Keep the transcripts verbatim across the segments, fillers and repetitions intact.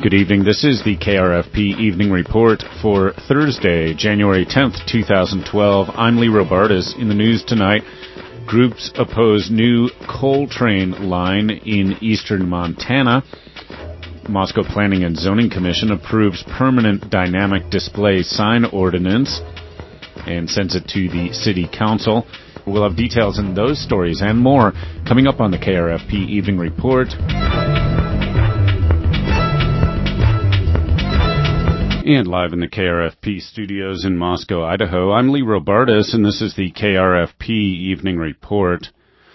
Good evening. This is the K R F P Evening Report for Thursday, January tenth, twenty twelve. I'm Lee Robartis. In the news tonight, groups oppose new coal train line in eastern Montana. Moscow Planning and Zoning Commission approves permanent dynamic display sign ordinance and sends it to the City Council. We'll have details in those stories and more coming up on the K R F P Evening Report. And live in the K R F P studios in Moscow, Idaho, I'm Lee Robartis, and this is the K R F P Evening Report.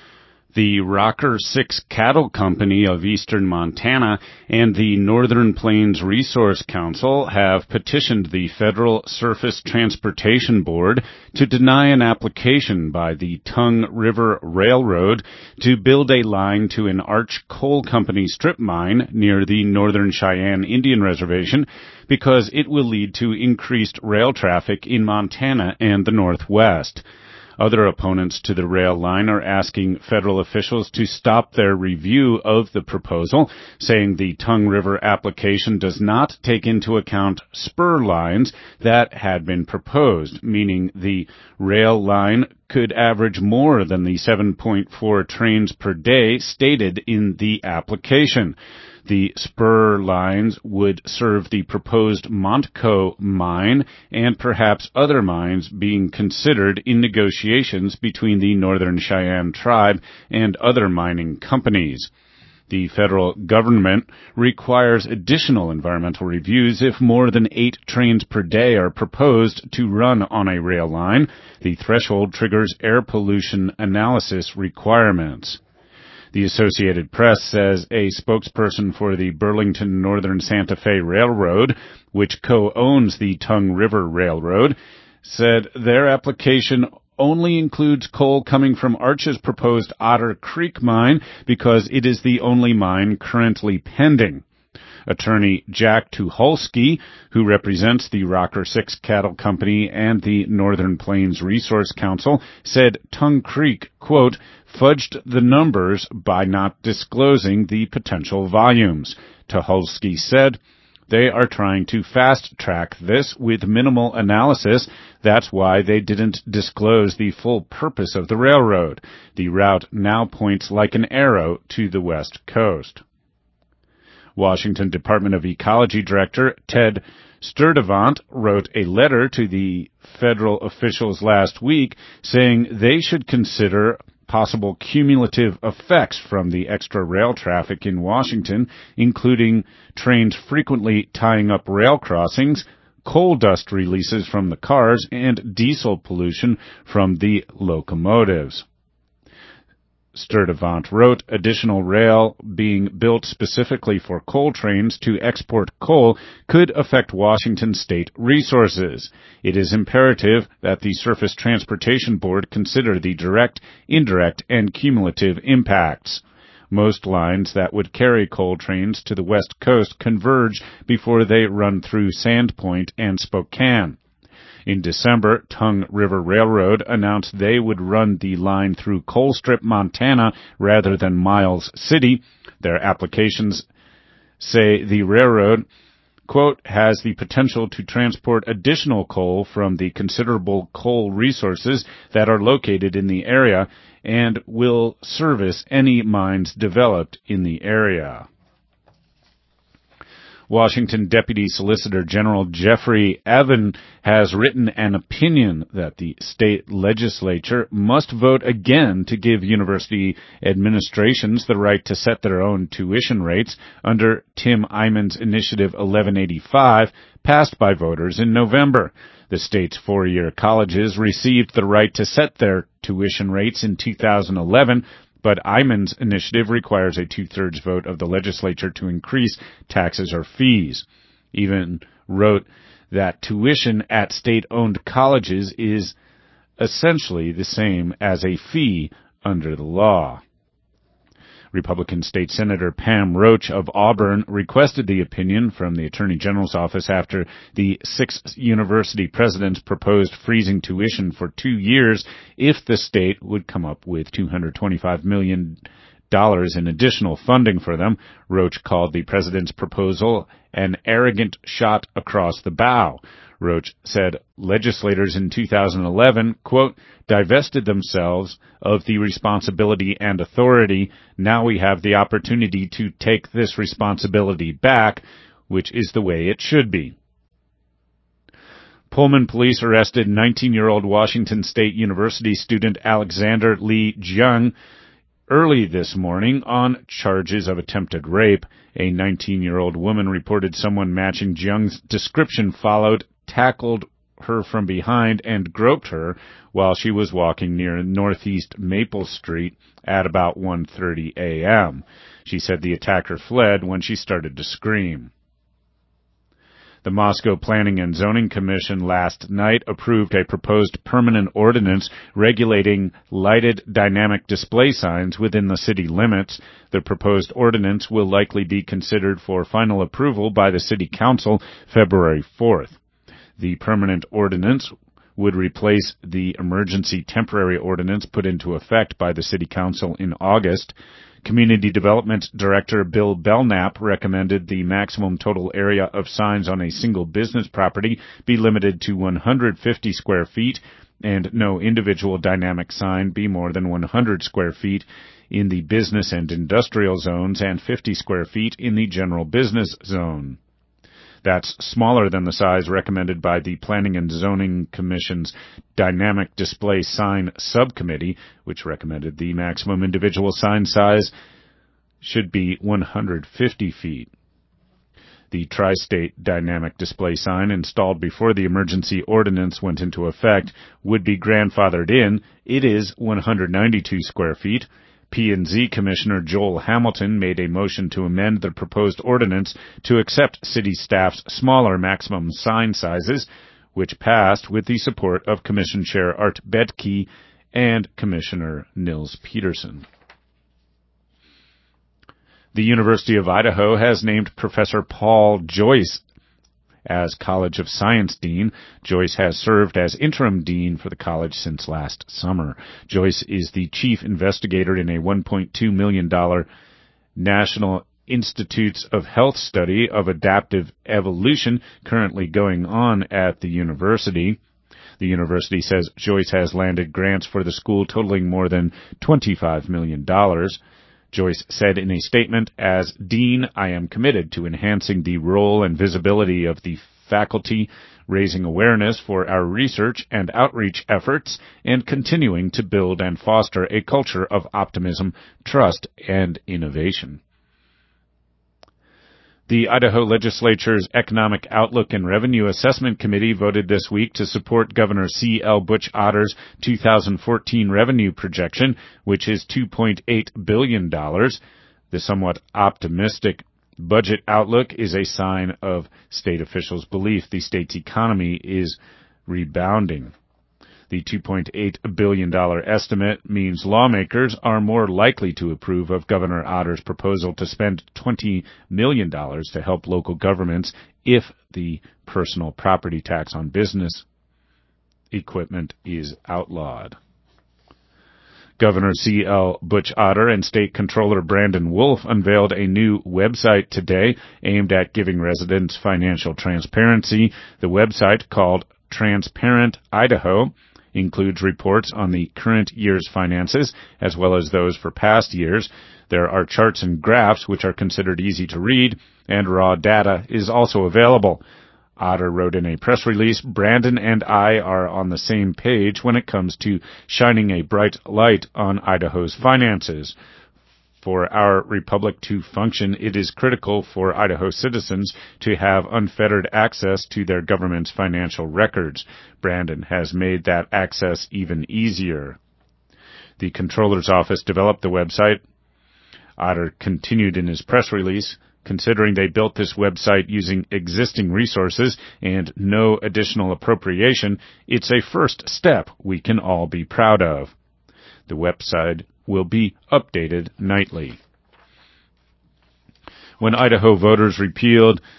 The Rocker Six Cattle Company of eastern Montana and the Northern Plains Resource Council have petitioned the Federal Surface Transportation Board to deny an application by the Tongue River Railroad to build a line to an Arch Coal Company strip mine near the Northern Cheyenne Indian Reservation because it will lead to increased rail traffic in Montana and the Northwest. Other opponents to the rail line are asking federal officials to stop their review of the proposal, saying the Tongue River application does not take into account spur lines that had been proposed, meaning the rail line could average more than the seven point four trains per day stated in the application. The spur lines would serve the proposed Montco mine and perhaps other mines being considered in negotiations between the Northern Cheyenne tribe and other mining companies. The federal government requires additional environmental reviews if more than eight trains per day are proposed to run on a rail line. The threshold triggers air pollution analysis requirements. The Associated Press says a spokesperson for the Burlington Northern Santa Fe Railroad, which co-owns the Tongue River Railroad, said their application only includes coal coming from Arch's proposed Otter Creek mine because it is the only mine currently pending. Attorney Jack Tucholsky, who represents the Rocker Six Cattle Company and the Northern Plains Resource Council, said Tongue Creek, quote, fudged the numbers by not disclosing the potential volumes. Tucholsky said, they are trying to fast-track this with minimal analysis. That's why they didn't disclose the full purpose of the railroad. The route now points like an arrow to the west coast. Washington Department of Ecology Director Ted Sturdivant wrote a letter to the federal officials last week saying they should consider possible cumulative effects from the extra rail traffic in Washington, including trains frequently tying up rail crossings, coal dust releases from the cars, and diesel pollution from the locomotives. Sturdivant wrote, additional rail being built specifically for coal trains to export coal could affect Washington state resources. It is imperative that the Surface Transportation Board consider the direct, indirect, and cumulative impacts. Most lines that would carry coal trains to the West Coast converge before they run through Sandpoint and Spokane. In December, Tongue River Railroad announced they would run the line through Colstrip, Montana, rather than Miles City. Their applications say the railroad, quote, has the potential to transport additional coal from the considerable coal resources that are located in the area and will service any mines developed in the area. Washington Deputy Solicitor General Jeffrey Evan has written an opinion that the state legislature must vote again to give university administrations the right to set their own tuition rates under Tim Eyman's Initiative eleven eighty-five, passed by voters in November. The state's four-year colleges received the right to set their tuition rates in two thousand eleven, but Eyman's initiative requires a two-thirds vote of the legislature to increase taxes or fees. Even wrote that tuition at state-owned colleges is essentially the same as a fee under the law. Republican State Senator Pam Roach of Auburn requested the opinion from the Attorney General's office after the six university presidents proposed freezing tuition for two years if the state would come up with two hundred twenty-five million dollars in additional funding for them. Roach called the president's proposal an arrogant shot across the bow. Roach said legislators in two thousand eleven, quote, divested themselves of the responsibility and authority. Now we have the opportunity to take this responsibility back, which is the way it should be. Pullman police arrested nineteen-year-old Washington State University student Alexander Lee Jung early this morning on charges of attempted rape. A nineteen-year-old woman reported someone matching Jung's description followed, tackled her from behind, and groped her while she was walking near Northeast Maple Street at about one thirty a.m. She said the attacker fled when she started to scream. The Moscow Planning and Zoning Commission last night approved a proposed permanent ordinance regulating lighted dynamic display signs within the city limits. The proposed ordinance will likely be considered for final approval by the City Council February fourth. The permanent ordinance would replace the emergency temporary ordinance put into effect by the City Council in August. Community Development Director Bill Belknap recommended the maximum total area of signs on a single business property be limited to one hundred fifty square feet and no individual dynamic sign be more than one hundred square feet in the business and industrial zones and fifty square feet in the general business zone. That's smaller than the size recommended by the Planning and Zoning Commission's Dynamic Display Sign Subcommittee, which recommended the maximum individual sign size should be one hundred fifty feet. The Tri-State Dynamic Display Sign installed before the emergency ordinance went into effect would be grandfathered in. It is one hundred ninety-two square feet. P and Z Commissioner Joel Hamilton made a motion to amend the proposed ordinance to accept city staff's smaller maximum sign sizes, which passed with the support of Commission Chair Art Bedke and Commissioner Nils Peterson. The University of Idaho has named Professor Paul Joyce as College of Science Dean. Joyce has served as interim dean for the college since last summer. Joyce is the chief investigator in a one point two million dollars National Institutes of Health study of adaptive evolution currently going on at the university. The university says Joyce has landed grants for the school totaling more than twenty-five million dollars. Joyce said in a statement, as dean, I am committed to enhancing the role and visibility of the faculty, raising awareness for our research and outreach efforts, and continuing to build and foster a culture of optimism, trust, and innovation. The Idaho Legislature's Economic Outlook and Revenue Assessment Committee voted this week to support Governor C L Butch Otter's two thousand fourteen revenue projection, which is two point eight billion dollars. The somewhat optimistic budget outlook is a sign of state officials' belief the state's economy is rebounding. The two point eight billion dollars estimate means lawmakers are more likely to approve of Governor Otter's proposal to spend twenty million dollars to help local governments if the personal property tax on business equipment is outlawed. Governor C L Butch Otter and State Controller Brandon Wolf unveiled a new website today aimed at giving residents financial transparency. The website, called Transparent Idaho, includes reports on the current year's finances as well as those for past years. There are charts and graphs which are considered easy to read, and raw data is also available. Otter wrote in a press release, Brandon and I are on the same page when it comes to shining a bright light on Idaho's finances. For our republic to function, it is critical for Idaho citizens to have unfettered access to their government's financial records. Brandon has made that access even easier. The Comptroller's Office developed the website. Otter continued in his press release, considering they built this website using existing resources and no additional appropriation, it's a first step we can all be proud of. The website will be updated nightly. When Idaho voters repealed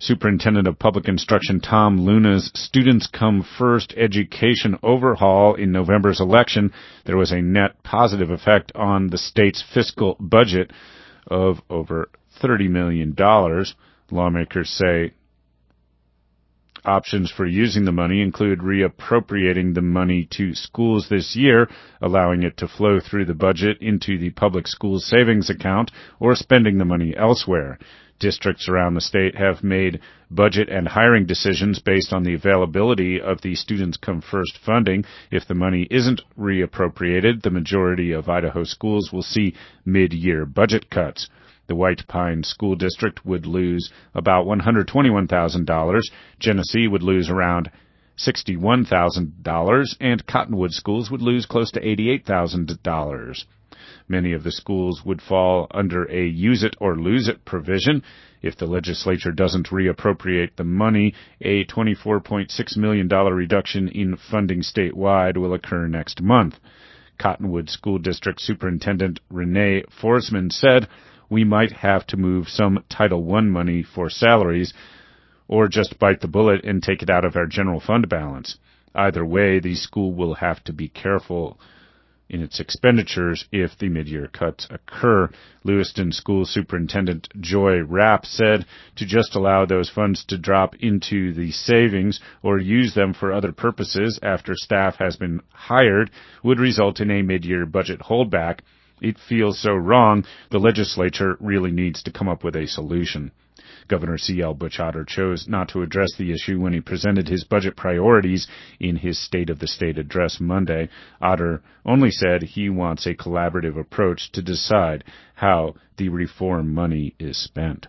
Superintendent of Public Instruction Tom Luna's Students Come First education overhaul in November's election, there was a net positive effect on the state's fiscal budget of over thirty million dollars. Lawmakers say options for using the money include reappropriating the money to schools this year, allowing it to flow through the budget into the public schools savings account, or spending the money elsewhere. Districts around the state have made budget and hiring decisions based on the availability of the Students Come First funding. If the money isn't reappropriated, the majority of Idaho schools will see mid-year budget cuts. The White Pine School District would lose about one hundred twenty-one thousand dollars, Genesee would lose around sixty-one thousand dollars, and Cottonwood schools would lose close to eighty-eight thousand dollars. Many of the schools would fall under a use-it-or-lose-it provision. If the legislature doesn't reappropriate the money, a twenty-four point six million dollars reduction in funding statewide will occur next month. Cottonwood School District Superintendent Renee Forsman said, "We might have to move some Title one money for salaries, or just bite the bullet and take it out of our general fund balance. Either way, the school will have to be careful in its expenditures if the mid-year cuts occur." Lewiston School Superintendent Joy Rapp said to just allow those funds to drop into the savings or use them for other purposes after staff has been hired would result in a mid-year budget holdback. It feels so wrong. The legislature really needs to come up with a solution. Governor C L Butch Otter chose not to address the issue when he presented his budget priorities in his State of the State address Monday. Otter only said he wants a collaborative approach to decide how the reform money is spent.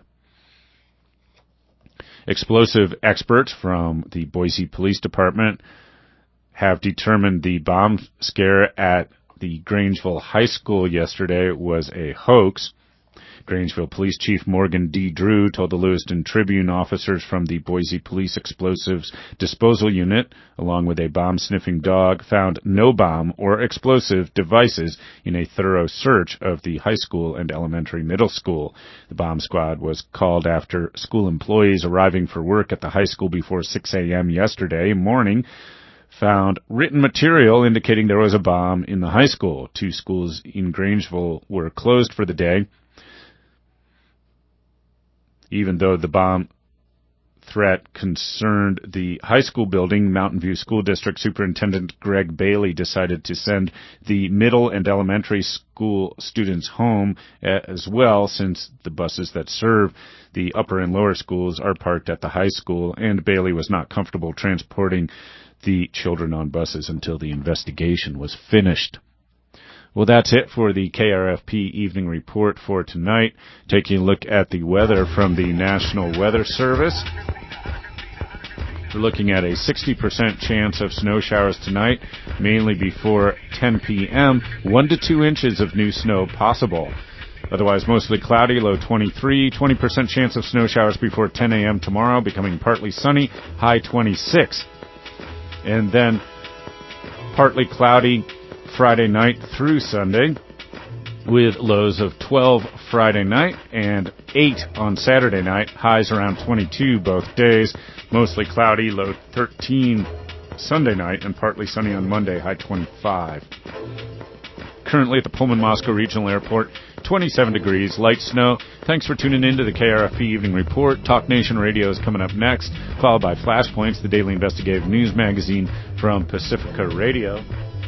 Explosive experts from the Boise Police Department have determined the bomb scare at the Grangeville High School yesterday was a hoax. Grangeville Police Chief Morgan D. Drew told the Lewiston Tribune officers from the Boise Police Explosives Disposal Unit, along with a bomb-sniffing dog, found no bomb or explosive devices in a thorough search of the high school and elementary middle school. The bomb squad was called after school employees arriving for work at the high school before six a.m. yesterday morning found written material indicating there was a bomb in the high school. Two schools in Grangeville were closed for the day. Even though the bomb threat concerned the high school building, Mountain View School District Superintendent Greg Bailey decided to send the middle and elementary school students home as well, since the buses that serve the upper and lower schools are parked at the high school, and Bailey was not comfortable transporting the children on buses until the investigation was finished. Well, that's it for the K R F P Evening Report for tonight. Taking a look at the weather from the National Weather Service. We're looking at a sixty percent chance of snow showers tonight, mainly before ten p.m., one to two inches of new snow possible. Otherwise, mostly cloudy, low twenty-three, twenty percent chance of snow showers before ten a.m. tomorrow, becoming partly sunny, high twenty-six. And then partly cloudy Friday night through Sunday, with lows of twelve Friday night and eight on Saturday night, highs around twenty-two both days, mostly cloudy, low thirteen Sunday night, and partly sunny on Monday, high twenty-five. Currently at the Pullman-Moscow Regional Airport, twenty-seven degrees, light snow. Thanks for tuning in to the K R F P Evening Report. Talk Nation Radio is coming up next, followed by Flashpoints, the daily investigative news magazine from Pacifica Radio.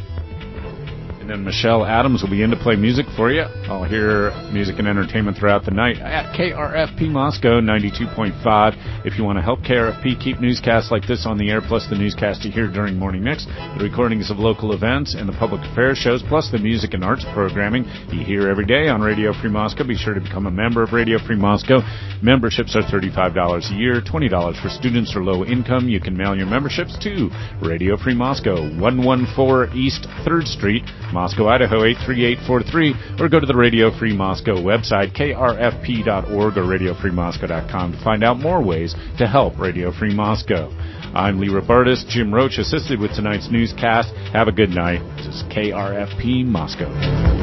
And then Michelle Adams will be in to play music for you. I'll hear music and entertainment throughout the night at K R F P Moscow ninety-two point five. If you want to help K R F P keep newscasts like this on the air, plus the newscast you hear during Morning Mix, the recordings of local events and the public affairs shows, plus the music and arts programming you hear every day on Radio Free Moscow, be sure to become a member of Radio Free Moscow. Memberships are thirty-five dollars a year, twenty dollars for students or low income. You can mail your memberships to Radio Free Moscow, one fourteen East third Street, Moscow, Idaho eight three eight four three, or go to the Radio Free Moscow website, K R F P dot org or radio free moscow dot com to find out more ways to help Radio Free Moscow. I'm Lee Robertis. Jim Roach assisted with tonight's newscast. Have a good night. This is K R F P Moscow.